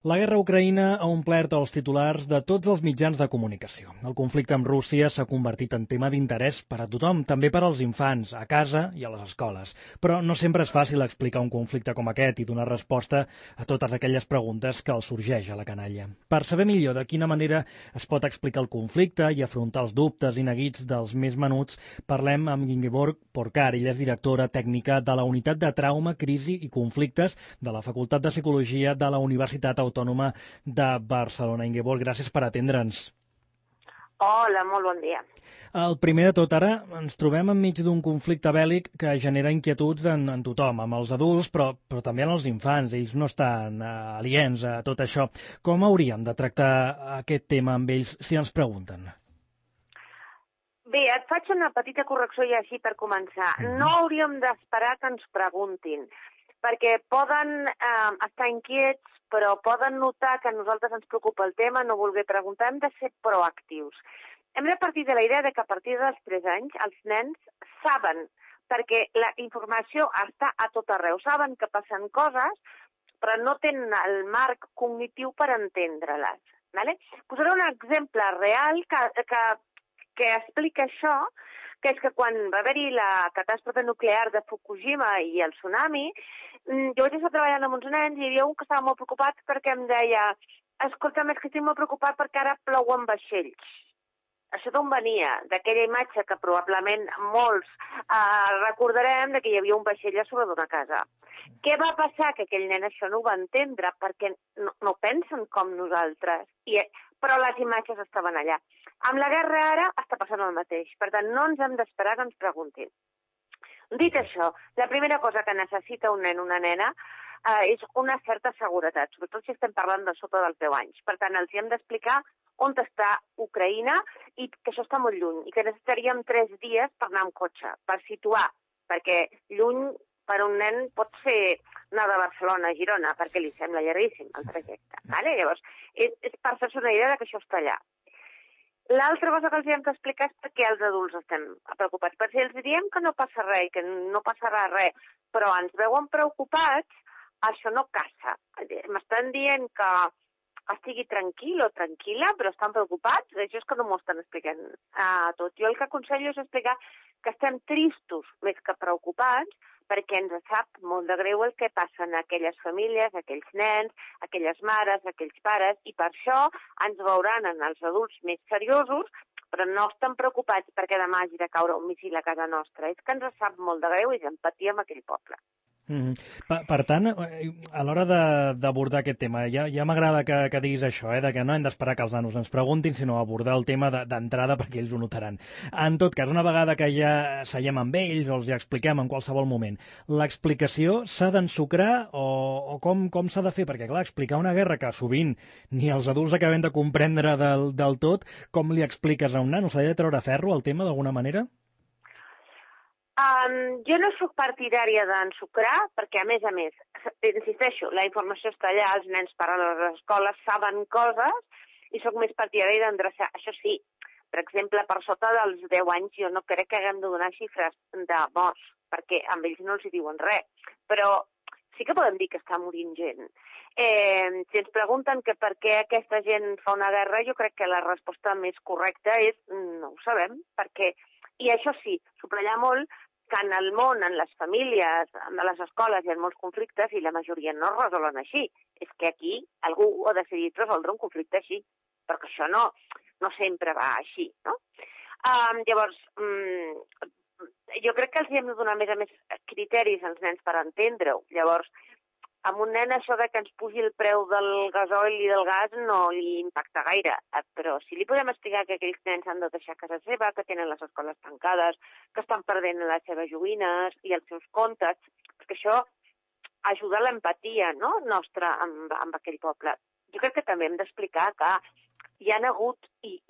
La guerra a Ucraïna ha omplert els titulars de tots els mitjans de comunicació. El conflicte amb Rússia s'ha convertit en tema d'interès per a tothom, també per als infants, a casa i a les escoles. Però no sempre és fàcil explicar un conflicte com aquest i donar resposta a totes aquelles preguntes que els sorgeix a la canalla. Per saber millor de quina manera es pot explicar el conflicte i afrontar els dubtes i neguits dels més menuts, parlem amb Ingeborg Porcar. Ella és directora tècnica de la Unitat de Trauma, Crisi i Conflictes de la Facultat de Psicologia de la Universitat Autònoma de Barcelona. Ingeborg, gràcies per atendre'ns. Hola, molt bon dia. El primer de tot, ara ens trobem enmig d'un conflicte bèl·lic que genera inquietuds en tothom, amb els adults, però també en els infants. Ells no estan aliens a tot això. Com hauríem de tractar aquest tema amb ells si ens pregunten? Bé, et faig una petita correcció ja així per començar. No hauríem d'esperar que ens preguntin, perquè poden estar inquiets, però poden notar que a nosaltres ens preocupa el tema, no voler preguntar, hem de ser proactius. Hem de partir de la idea que a partir dels 3 anys els nens saben, perquè la informació està a tot arreu, saben que passen coses, però no tenen el marc cognitiu per entendre-les. Vale? Posaré un exemple real que explica això, que és que quan va haver-hi la catàstrofe nuclear de Fukushima i el tsunami, jo vaig estar treballant amb uns nens i hi havia un que estava molt preocupat perquè em deia: escolta, és que estic molt preocupat perquè ara plouen vaixells. Això d'on venia? D'aquella imatge que probablement molts recordarem de que hi havia un vaixell a sobre d'una casa. Què va passar? Que aquell nen això no ho va entendre perquè no pensen com nosaltres, però les imatges estaven allà. Amb la guerra ara està passant el mateix, per tant no ens hem d'esperar que ens preguntin. Dit això, la primera cosa que necessita un nen o una nena és una certa seguretat, sobretot si estem parlant de sota dels 10 anys. Per tant, els hem d'explicar on està Ucraïna i que això està molt lluny i que necessitaríem 3 dies per anar amb cotxe, per situar, perquè lluny per un nen pot ser anar de Barcelona a Girona, perquè li sembla llarguíssim el trajecte. Vale? Llavors, és per fer-se una idea que això està allà. L'altra cosa que els hem d'explicar és perquè els adults estem preocupats. Per si els diem que no passa res, que no passarà res, però ens veuen preocupats, això no casa. M'estan dient que estigui tranquil o tranquil·la, però estan preocupats, això és que no m'ho estan explicant tot. Jo el que aconsello és explicar que estem tristos més que preocupats, perquè ens sap molt de greu el que passa en aquelles famílies, aquells nens, aquelles mares, aquells pares, i per això ens veuran en els adults més seriosos, però no estan preocupats perquè demà hagi de caure un missil a casa nostra. És que ens sap molt de greu i d'empatia amb aquell poble. Per tant, a l'hora d'abordar aquest tema, ja m'agrada que diguis això, de que no hem d'esperar que els nanos ens preguntin, sinó abordar el tema d'entrada perquè ells ho notaran. En tot cas, una vegada que ja seiem amb ells o els ja expliquem en qualsevol moment, l'explicació s'ha d'ensucrar o com s'ha de fer? Perquè, clar, explicar una guerra que sovint ni els adults acabem de comprendre del tot, com li expliques a un nano? S'ha de treure ferro al tema d'alguna manera? Jo no sóc partidària d'ensucrar, perquè a més, insisteixo, la informació està allà, els nens parlen a les escoles, saben coses, i sóc més partidària d'endreçar. Això sí, per exemple, per sota dels 10 anys jo no crec que haguem de donar xifres de morts, perquè amb ells no els hi diuen res, però sí que podem dir que està morint gent. Si ens pregunten que per què aquesta gent fa una guerra, jo crec que la resposta més correcta és no ho sabem, perquè... I això sí, subratllar molt que en el món, en les famílies, en les escoles hi ha molts conflictes i la majoria no es resolen així. És que aquí algú ha decidit resoldre un conflicte així, perquè això no sempre va així, no? Llavors, jo crec que els hem de donar a més criteris als nens per entendre-ho. Llavors, amb un nen això que ens pugi el preu del gasoil i del gas no li impacta gaire, però si li podem explicar que aquells nens han de deixar casa seva, que tenen les escoles tancades, que estan perdent les seves joguines i els seus comptes, perquè això ajuda a l'empatia nostra amb aquell poble. Jo crec que també hem d'explicar que hi ha hagut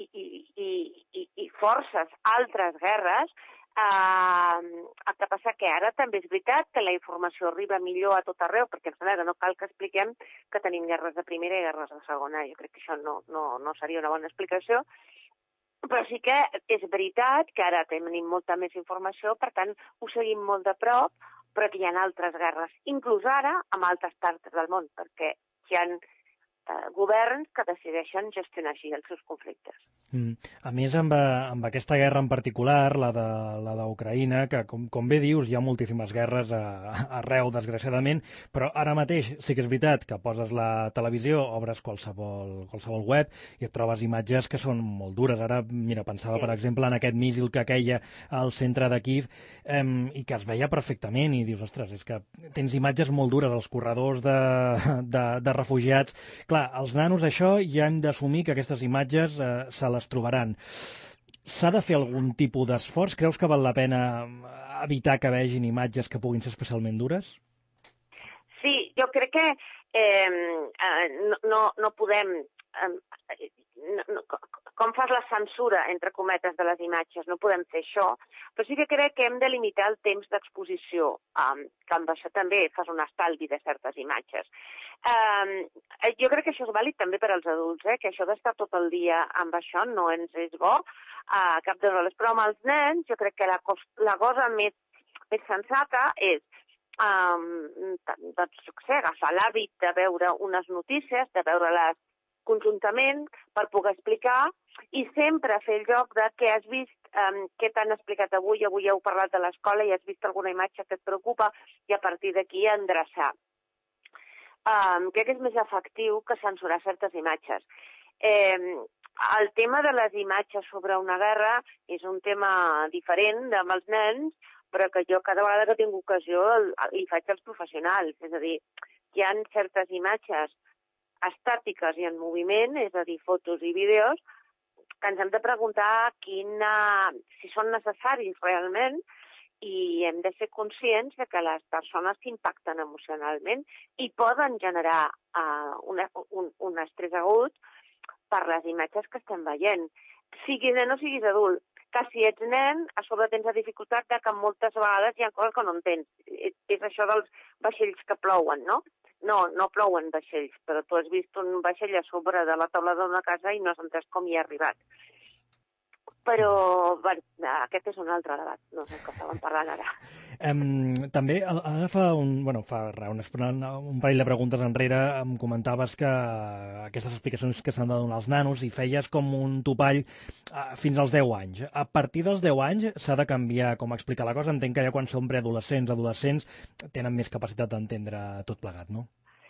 i forces altres guerres. El que passa que ara també és veritat que la informació arriba millor a tot arreu, perquè em sembla que no cal que expliquem que tenim guerres de primera i guerres de segona. Jo crec que això no seria una bona explicació, però sí que és veritat que ara tenim molta més informació, per tant ho seguim molt de prop, però que hi ha altres guerres, inclús ara en altres parts del món, perquè hi ha governs que decideixen gestionar així els seus conflictes. A més, amb aquesta guerra en particular, la d'Ucraïna, que com bé dius, hi ha moltíssimes guerres arreu, desgraciadament, però ara mateix sí que és veritat que poses la televisió, obres qualsevol web i et trobes imatges que són molt dures. Ara, mira, pensava, per exemple, en aquest míssil que queia al centre de Kíev i que es veia perfectament i dius, ostres, és que tens imatges molt dures als corredors de refugiats. Clar, els nanos això ja hem d'assumir que aquestes imatges se les trobaran. S'ha de fer algun tipus d'esforç? Creus que val la pena evitar que vegin imatges que puguin ser especialment dures? Sí, jo crec que no podem... Com fas la censura, entre cometes, de les imatges? No podem fer això, però sí que crec que hem de limitar el temps d'exposició, que amb això també fas un estalvi de certes imatges. Jo crec que això és vàlid també per als adults, que això d'estar tot el dia amb això no ens és bo a cap de les... Però amb els nens jo crec que la cosa més sensata és doncs, agafar l'hàbit de veure unes notícies, de veure-les conjuntament per poder explicar i sempre fer el joc de què has vist, què t'han explicat avui heu parlat de l'escola i has vist alguna imatge que et preocupa i a partir d'aquí endreçar. Crec que és més efectiu que censurar certes imatges. El tema de les imatges sobre una guerra és un tema diferent amb els nens, però que jo cada vegada que tinc ocasió li faig als professionals. És a dir, hi ha certes imatges estàtiques i en moviment, és a dir, fotos i vídeos, que ens hem de preguntar si són necessaris realment i hem de ser conscients de que les persones s'impacten emocionalment i poden generar un estrès agut per les imatges que estem veient. Siguis nen o siguis adult, que si ets nen, a sobre tens la dificultat de que moltes vegades hi ha coses que no entens. És això dels vaixells que plouen, no? No plouen vaixells, però tu has vist un vaixell a sobre de la taula d'una casa i no has entès com hi ha arribat. Però aquest és un altre debat, no sé el que estàvem parlant ara. També, ara fa un parell de preguntes enrere em comentaves que aquestes explicacions que s'han de donar als nanos i feies com un topall fins als 10 anys. A partir dels 10 anys s'ha de canviar com explicar la cosa. Entenc que ja quan són adolescents tenen més capacitat d'entendre tot plegat, no?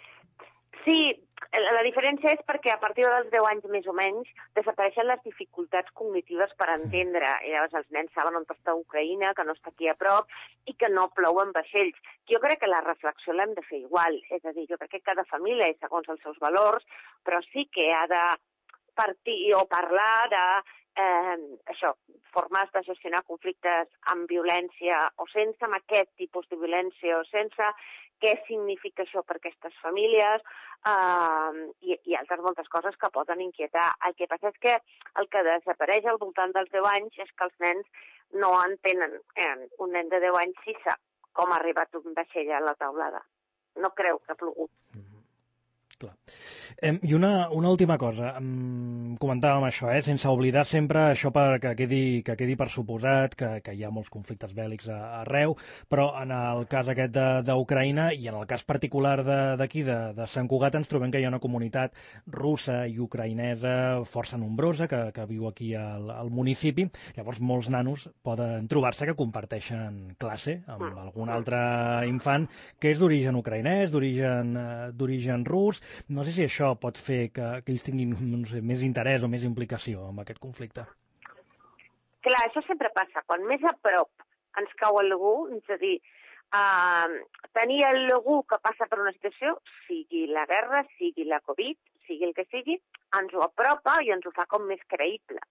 Sí, la diferència és perquè a partir dels 10 anys més o menys desapareixen les dificultats cognitives per entendre. I llavors els nens saben on està Ucraïna, que no està aquí a prop i que no plouen vaixells. Jo crec que la reflexió l'hem de fer igual. És a dir, jo crec que cada família és segons els seus valors, però sí que ha de partir o parlar de formes de gestionar conflictes amb violència o sense, amb aquest tipus de violència o sense, què significa això per aquestes famílies i altres moltes coses que poden inquietar. El que passa és que el que desapareix al voltant dels 10 anys és que els nens no entenen. Un nen de 10 anys sí sap com ha arribat un vaixell a la taulada. No creu que ha plogut. Clar. I una última cosa, comentàvem això, sense oblidar sempre això que quedi per suposat que hi ha molts conflictes bèl·lics arreu, però en el cas aquest d'Ucraïna i en el cas particular d'aquí, de Sant Cugat, ens trobem que hi ha una comunitat russa i ucraïnesa força nombrosa que viu aquí al municipi. Llavors molts nanos poden trobar-se que comparteixen classe amb algun altre infant que és d'origen ucraïnès, d'origen rus. No sé si això pot fer que ells tinguin més interès o més implicació en aquest conflicte. Clar, això sempre passa. Quan més a prop ens cau algú, és a dir, tenir algú que passa per una situació, sigui la guerra, sigui la Covid, sigui el que sigui, ens ho apropa i ens ho fa com més creïble.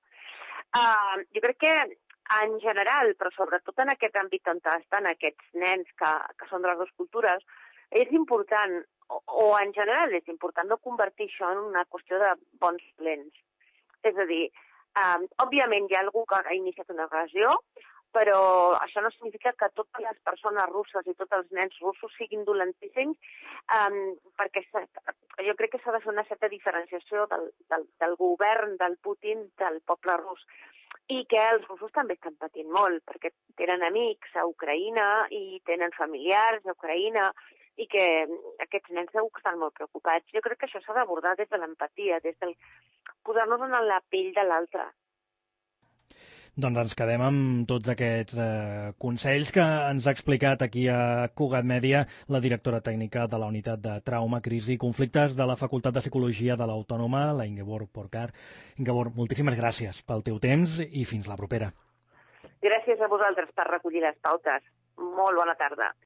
Jo crec que en general, però sobretot en aquest àmbit on estan aquests nens que són de les dues cultures, és important, o en general és important no convertir això en una qüestió de bons dolents. És a dir, òbviament hi ha algú que ha iniciat una agressió, però això no significa que totes les persones russes i tots els nens russos siguin dolentíssims, perquè jo crec que s'ha de fer una certa diferenciació del govern, del Putin, del poble rus. I que els russos també estan patint molt, perquè tenen amics a Ucraïna i tenen familiars a Ucraïna i que aquests nens segur que estan molt preocupats. Jo crec que això s'ha d'abordar des de l'empatia, des del posar-nos en la pell de l'altre. Doncs ens quedem amb tots aquests consells que ens ha explicat aquí a Cugat Mèdia la directora tècnica de la Unitat de Trauma, Crisi i Conflictes de la Facultat de Psicologia de l'Autònoma, la Ingeborg Porcar. Ingeborg, moltíssimes gràcies pel teu temps i fins la propera. Gràcies a vosaltres per recollir les pautes. Molt bona tarda.